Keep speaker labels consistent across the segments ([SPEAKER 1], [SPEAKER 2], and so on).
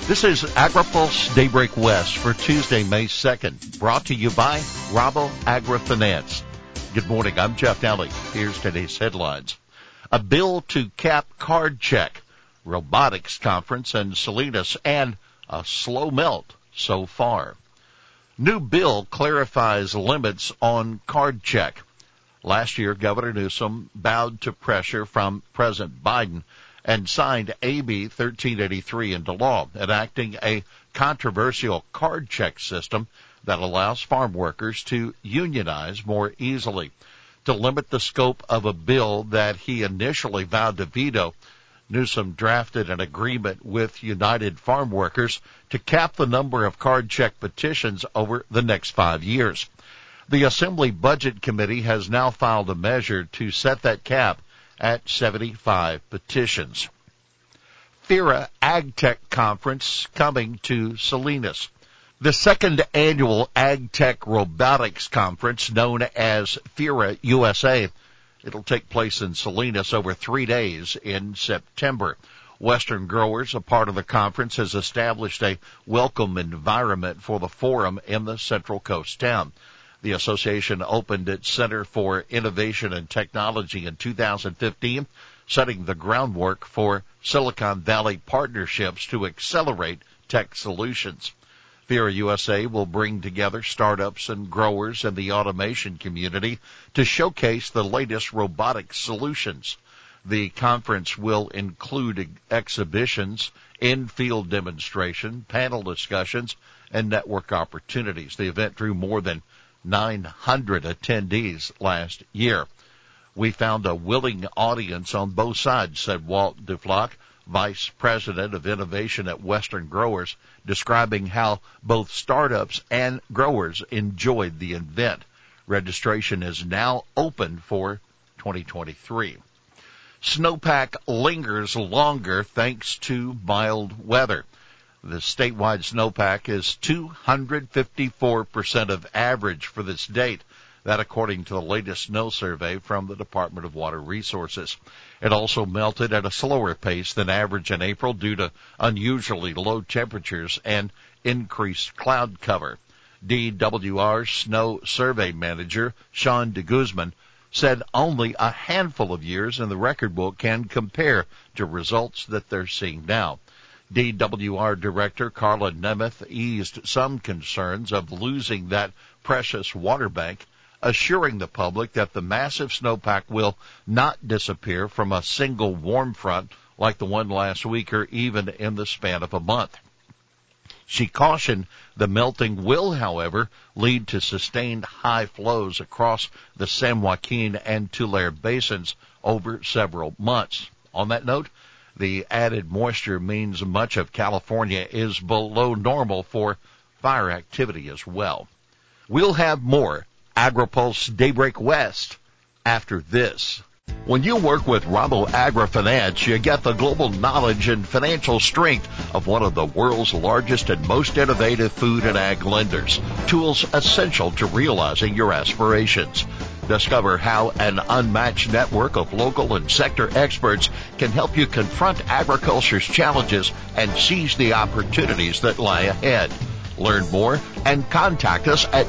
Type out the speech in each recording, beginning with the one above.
[SPEAKER 1] This is AgriPulse Daybreak West for Tuesday, May 2nd, brought to you by Rabo AgriFinance. Good morning, I'm Jeff Daly. Here's today's headlines. A bill to cap card check, robotics conference in Salinas, and a slow melt so far. New bill clarifies limits on card check. Last year, Governor Newsom bowed to pressure from President Biden and signed AB 1383 into law, enacting a controversial card check system that allows farm workers to unionize more easily. To limit the scope of a bill that he initially vowed to veto, Newsom drafted an agreement with United Farm Workers to cap the number of card check petitions over the next 5 years. The Assembly Budget Committee has now filed a measure to set that cap at 75 petitions. FERA AgTech Conference coming to Salinas. The second annual AgTech Robotics Conference, known as FERA USA, it'll take place in Salinas over 3 days in September. Western Growers, a part of the conference, has established a welcome environment for the forum in the Central Coast town. The association opened its Center for Innovation and Technology in 2015, setting the groundwork for Silicon Valley partnerships to accelerate tech solutions. FERA USA will bring together startups and growers in the automation community to showcase the latest robotic solutions. The conference will include exhibitions, in-field demonstration, panel discussions, and network opportunities. The event drew more than 900 attendees last year. We found a willing audience on both sides, said Walt Duflock, Vice President of Innovation at Western Growers, describing how both startups and growers enjoyed the event. Registration is now open for 2023. Snowpack lingers longer thanks to mild weather. The statewide snowpack is 254% of average for this date. That according to the latest snow survey from the Department of Water Resources. It also melted at a slower pace than average in April due to unusually low temperatures and increased cloud cover. DWR Snow Survey Manager Sean de Guzman said only a handful of years in the record book can compare to results that they're seeing now. DWR Director Carla Nemeth eased some concerns of losing that precious water bank, assuring the public that the massive snowpack will not disappear from a single warm front like the one last week or even in the span of a month. She cautioned the melting will, however, lead to sustained high flows across the San Joaquin and Tulare basins over several months. On that note, the added moisture means much of California is below normal for fire activity as well. We'll have more AgriPulse Daybreak West after this. When you work with Rabo AgriFinance, you get the global knowledge and financial strength of one of the world's largest and most innovative food and ag lenders. Tools essential to realizing your aspirations. Discover how an unmatched network of local and sector experts can help you confront agriculture's challenges and seize the opportunities that lie ahead. Learn more and contact us at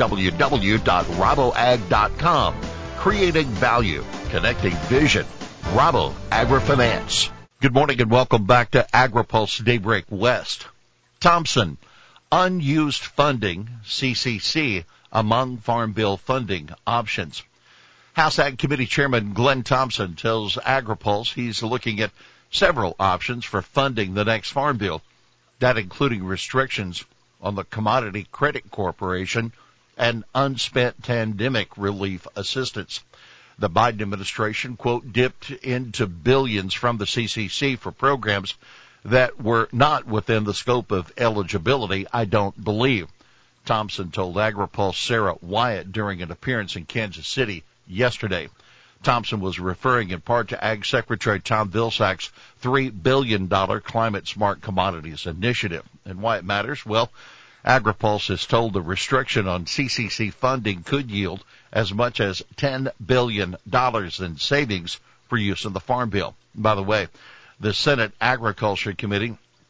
[SPEAKER 1] www.raboag.com. Creating value, connecting vision. Rabo AgriFinance. Good morning and welcome back to AgriPulse Daybreak West. Thompson, unused funding, CCC, among Farm Bill funding options. House Ag Committee Chairman Glenn Thompson tells AgriPulse he's looking at several options for funding the next Farm Bill, that including restrictions on the Commodity Credit Corporation and unspent pandemic relief assistance. The Biden administration, quote, dipped into billions from the CCC for programs that were not within the scope of eligibility, I don't believe. Thompson told AgriPulse Sarah Wyatt during an appearance in Kansas City yesterday. Thompson was referring in part to Ag Secretary Tom Vilsack's $3 billion Climate Smart Commodities Initiative. And why it matters? Well, AgriPulse is told the restriction on CCC funding could yield as much as $10 billion in savings for use in the Farm Bill. By the way, the Senate Agriculture Committee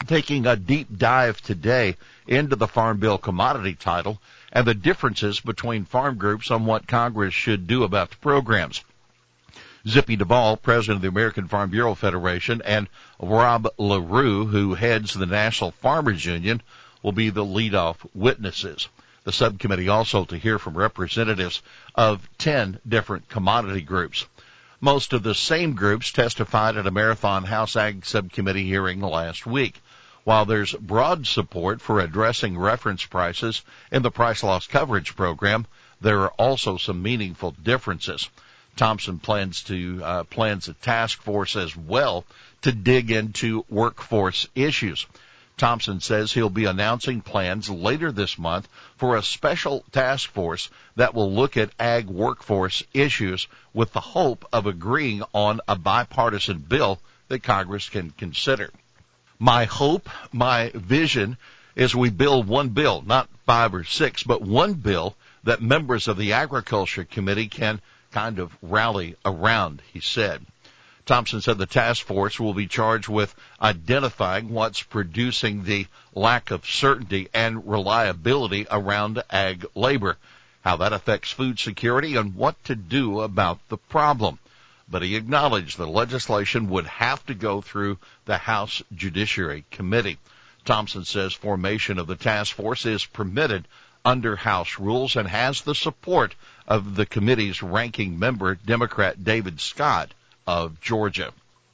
[SPEAKER 1] taking a deep dive today into the Farm Bill commodity title and the differences between farm groups on what Congress should do about the programs. Zippy Duvall, president of the American Farm Bureau Federation, and Rob LaRue, who heads the National Farmers Union, will be the leadoff witnesses. The subcommittee also to hear from representatives of 10 different commodity groups. Most of the same groups testified at a Marathon House Ag Subcommittee hearing last week. While there's broad support for addressing reference prices in the price loss coverage program, there are also some meaningful differences. Thompson plans a task force as well to dig into workforce issues. Thompson says he'll be announcing plans later this month for a special task force that will look at ag workforce issues with the hope of agreeing on a bipartisan bill that Congress can consider. My hope, my vision is we build one bill, not 5 or 6, but one bill that members of the Agriculture Committee can kind of rally around, he said. Thompson said the task force will be charged with identifying what's producing the lack of certainty and reliability around ag labor, how that affects food security, and what to do about the problem. But he acknowledged the legislation would have to go through the House Judiciary Committee. Thompson says formation of the task force is permitted under House rules and has the support of the committee's ranking member, Democrat David Scott of Georgia.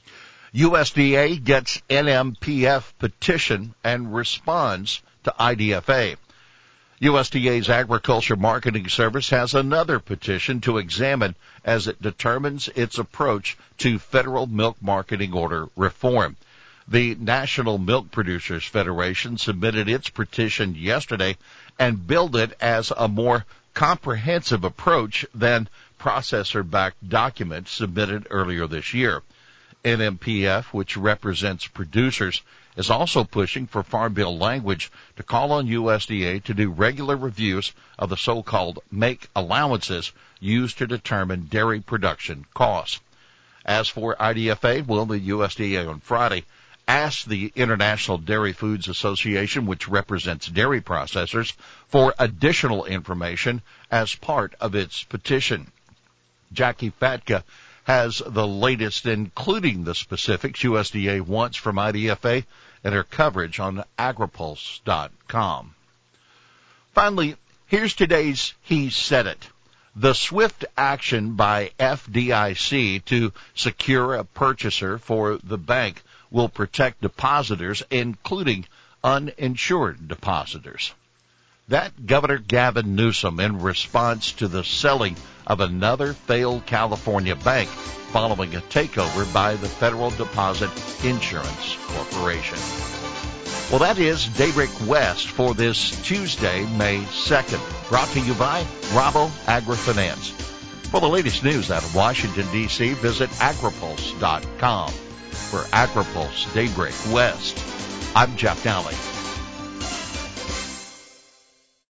[SPEAKER 1] USDA gets NMPF petition and responds to IDFA. USDA's Agriculture Marketing Service has another petition to examine as it determines its approach to federal milk marketing order reform. The National Milk Producers Federation submitted its petition yesterday and billed it as a more comprehensive approach than processor-backed documents submitted earlier this year. NMPF, which represents producers, is also pushing for Farm Bill language to call on USDA to do regular reviews of the so-called make allowances used to determine dairy production costs. As for IDFA, the USDA on Friday asked the International Dairy Foods Association, which represents dairy processors, for additional information as part of its petition. Jackie Fatka has the latest, including the specifics USDA wants from IDFA, and her coverage on agripulse.com. Finally, here's today's He Said It. The swift action by FDIC to secure a purchaser for the bank will protect depositors, including uninsured depositors. That Governor Gavin Newsom in response to the selling of another failed California bank following a takeover by the Federal Deposit Insurance Corporation. Well, that is Daybreak West for this Tuesday, May 2nd, brought to you by Rabo AgriFinance. For the latest news out of Washington, D.C., visit agripulse.com. For AgriPulse Daybreak West, I'm Jeff Dowling.